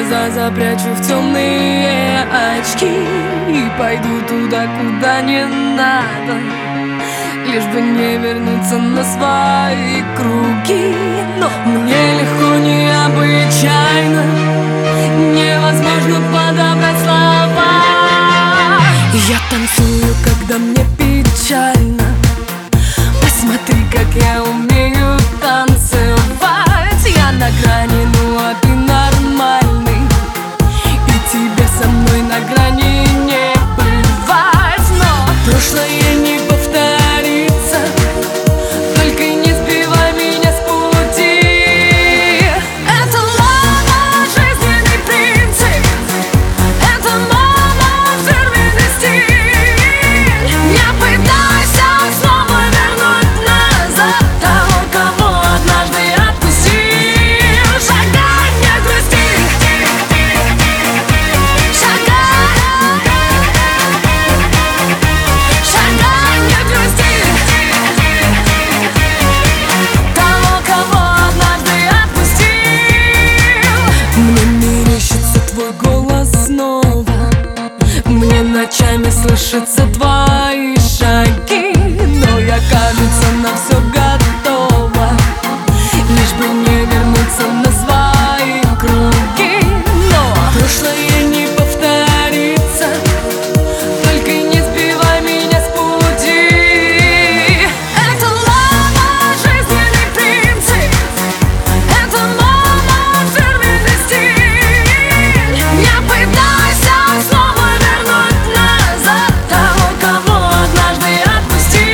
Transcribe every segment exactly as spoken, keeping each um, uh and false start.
глаза запрячу в темные очки и пойду туда, куда не надо, лишь бы не вернуться на свои круги. Но мне легко, необычайно, невозможно подобрать слова. Я танцую, когда мне печально. Посмотри, как я умею танцевать. Я на грани, ну а ты нормальный, и тебе со мной на грани не бывать. Но прошлое не повторится, только не сбивай меня с пути. Это мой жизненный принцип, это мой фирменный стиль. Не пытайся снова вернуть назад того, кого однажды отпустил. Шагай, не грусти, шагай, шагай, не грусти того, кого однажды отпустил. Мне мерещится твой голос снова, мне ночами слышатся твои шаги, но я, кажется, на все готова, лишь бы не вернуться на свои круги. Но прошлое не повторится, только не сбивай меня с пути. Это мой жизненный принцип, это мой фирменный стиль. Не пытайся снова вернуть назад того, кого однажды отпустил.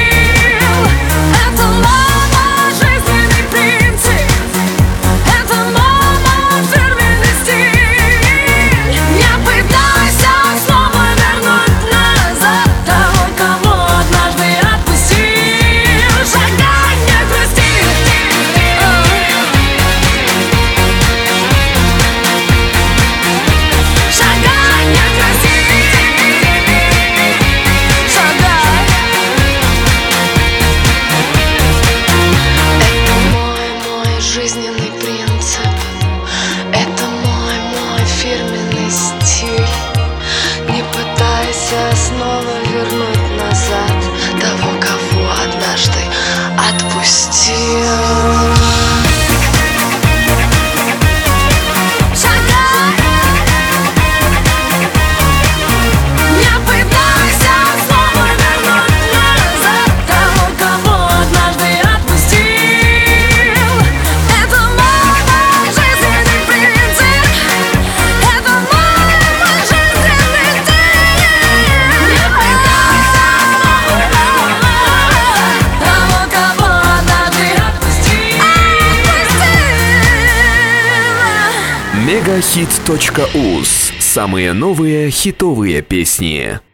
Это мой жизненный принцип, это мой фирменный стиль. Не пытайся снова вернуть назад того, кого однажды отпустил. Шагай, не грусти, шагай, не грусти, шагай. Это мой, мой жизненный принцип, это мой, мой фирменный стиль. Не пытайся снова вернуть назад того, кого однажды отпустил. Шагай, не пытайся снова вернуть назад того, кого однажды отпустил. Это мой жизненный принцип, это мой жизненный стиль. Не пытайся снова вернуть того, кого однажды отпустил. мегахит точка уз. Самые новые хитовые песни.